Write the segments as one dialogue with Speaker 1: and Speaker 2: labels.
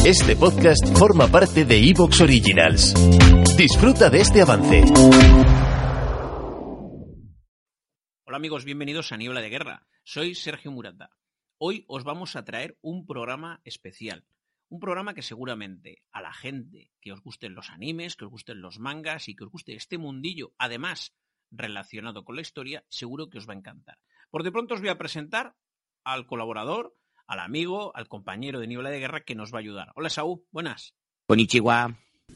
Speaker 1: Este podcast forma parte de Evox Originals. Disfruta de este avance.
Speaker 2: Hola amigos, bienvenidos a Niebla de Guerra. Soy Sergio Murata. Hoy os vamos a traer un programa especial. Un programa que seguramente a la gente que os gusten los animes, que os gusten los mangas y que os guste este mundillo, además relacionado con la historia, seguro que os va a encantar. Por de pronto os voy a presentar al colaborador, al amigo, al compañero de Niebla de Guerra que nos va a ayudar. Hola Saúl, buenas.
Speaker 3: Konnichiwa.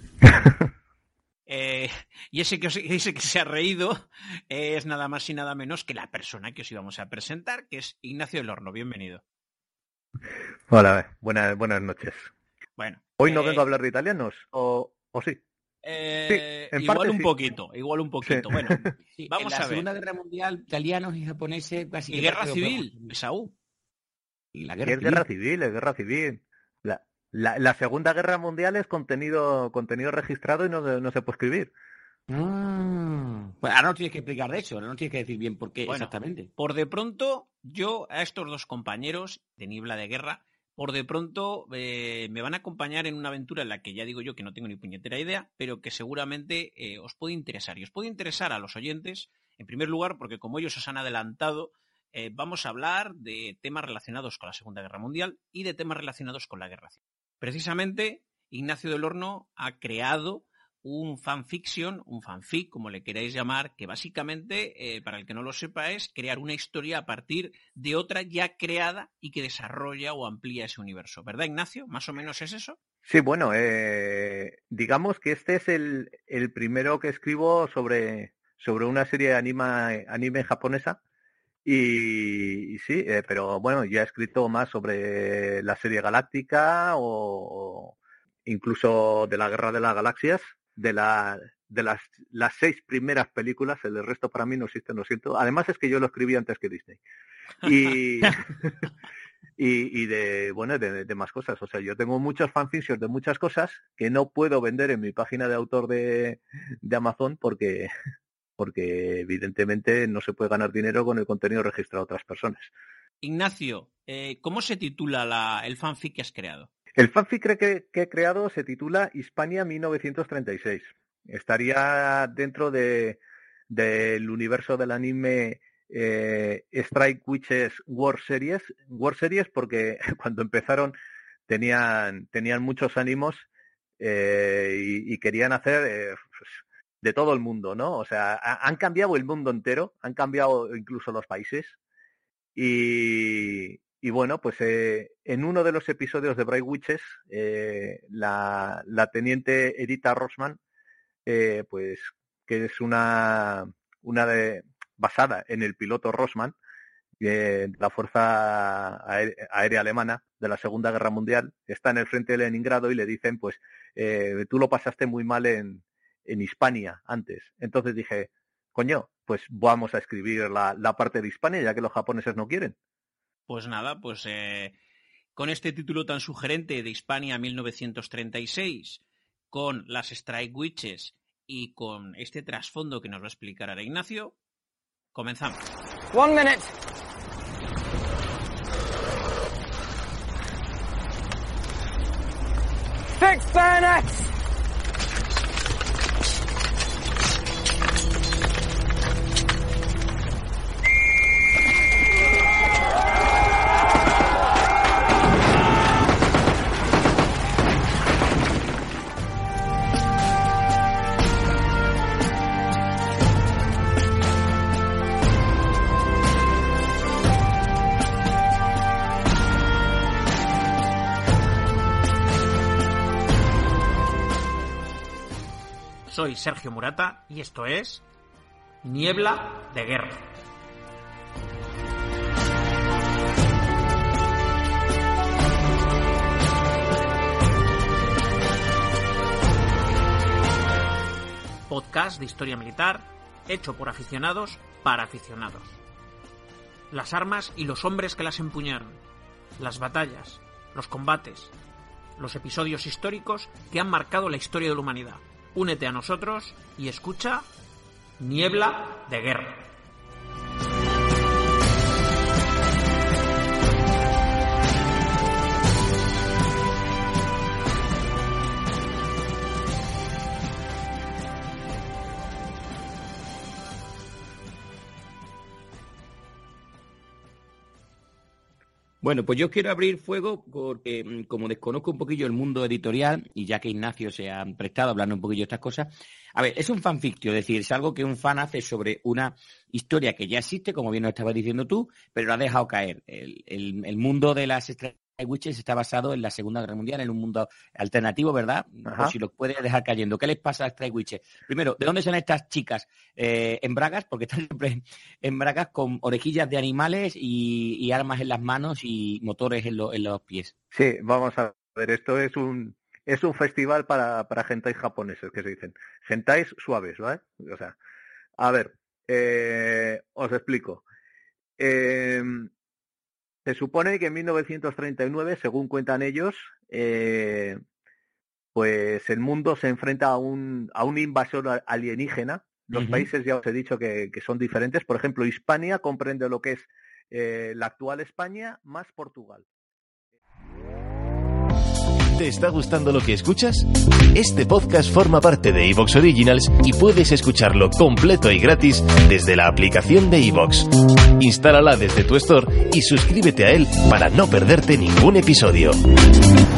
Speaker 2: Y ese que se ha reído es nada más y nada menos que la persona que os íbamos a presentar, que es Ignacio del Horno. Bienvenido.
Speaker 4: Hola, buenas noches.
Speaker 2: Bueno,
Speaker 4: hoy no vengo a hablar de italianos, o sí.
Speaker 2: Igual un poquito. Sí. Bueno,
Speaker 3: sí,
Speaker 2: vamos a ver.
Speaker 3: En la Segunda Guerra Mundial, italianos y japoneses casi.
Speaker 2: Y guerra civil, Saúl.
Speaker 4: Es guerra civil. La Segunda Guerra Mundial es contenido registrado y no se puede escribir.
Speaker 3: Pues ahora no tienes que explicar de eso, no tienes que decir bien por qué exactamente.
Speaker 2: Por de pronto, yo a estos dos compañeros de Niebla de Guerra, por de pronto me van a acompañar en una aventura en la que ya digo yo que no tengo ni puñetera idea, pero que seguramente os puede interesar. Y os puede interesar a los oyentes, en primer lugar, porque como ellos os han adelantado, vamos a hablar de temas relacionados con la Segunda Guerra Mundial y de temas relacionados con la Guerra Civil. Precisamente, Ignacio del Horno ha creado un fanfiction, un fanfic, como le queráis llamar, que básicamente, para el que no lo sepa, es crear una historia a partir de otra ya creada y que desarrolla o amplía ese universo. ¿Verdad, Ignacio? ¿Más o menos es eso?
Speaker 4: Sí, bueno, digamos que este es el primero que escribo sobre una serie de anime japonesa. Y sí, pero bueno, ya he escrito más sobre la serie galáctica o incluso de la Guerra de las Galaxias, de las 6 primeras películas. El resto para mí no existen, lo siento. Además es que yo lo escribí antes que Disney. Y y de más cosas. O sea, yo tengo muchos fanfictions de muchas cosas que no puedo vender en mi página de autor de Amazon porque evidentemente no se puede ganar dinero con el contenido registrado a otras personas.
Speaker 2: Ignacio, ¿cómo se titula el fanfic que has creado?
Speaker 4: El fanfic que he creado se titula Hispania 1936. Estaría dentro del universo del anime Strike Witches War Series. War Series porque cuando empezaron tenían muchos ánimos y querían hacer de todo el mundo, ¿no? O sea, han cambiado el mundo entero, han cambiado incluso los países. Y bueno, pues en uno de los episodios de Bright Witches, la teniente Erika Rossman, pues que es basada en el piloto Rossman, de la Fuerza Aérea Alemana de la Segunda Guerra Mundial, está en el frente de Leningrado y le dicen, pues, tú lo pasaste muy mal en Hispania antes. Entonces dije, coño, pues vamos a escribir la parte de Hispania, ya que los japoneses no quieren.
Speaker 2: Pues nada, pues con este título tan sugerente de Hispania 1936, con las Strike Witches y con este trasfondo que nos va a explicar ahora Ignacio, comenzamos.
Speaker 5: 1 minute. Fix bayonets!
Speaker 2: Soy Sergio Murata y esto es Niebla de Guerra. Podcast de historia militar hecho por aficionados para aficionados. Las armas y los hombres que las empuñaron, las batallas, los combates, los episodios históricos que han marcado la historia de la humanidad. Únete a nosotros y escucha Niebla de Guerra.
Speaker 3: Bueno, pues yo quiero abrir fuego porque como desconozco un poquillo el mundo editorial y ya que Ignacio se ha prestado a hablarnos un poquillo de estas cosas, a ver, es un fanfiction, es decir, es algo que un fan hace sobre una historia que ya existe, como bien nos estabas diciendo tú, pero lo ha dejado caer. El mundo de las Strike Witches está basado en la Segunda Guerra Mundial, en un mundo alternativo, ¿verdad? Por si lo puedes dejar cayendo. ¿Qué les pasa a Strike Witches? Primero, ¿de dónde son estas chicas? En bragas, porque están siempre en bragas con orejillas de animales y armas en las manos y motores en los pies.
Speaker 4: Sí, vamos a ver, esto es un festival para hentais japoneses, que se dicen. Hentais suaves, ¿vale? O sea, a ver, os explico. Se supone que en 1939, según cuentan ellos, pues el mundo se enfrenta a un invasor alienígena. Los países ya os he dicho que son diferentes. Por ejemplo, Hispania comprende lo que es la actual España más Portugal.
Speaker 1: ¿Te está gustando lo que escuchas? Este podcast forma parte de iVoox Originals y puedes escucharlo completo y gratis desde la aplicación de iVoox. Instálala desde tu store y suscríbete a él para no perderte ningún episodio.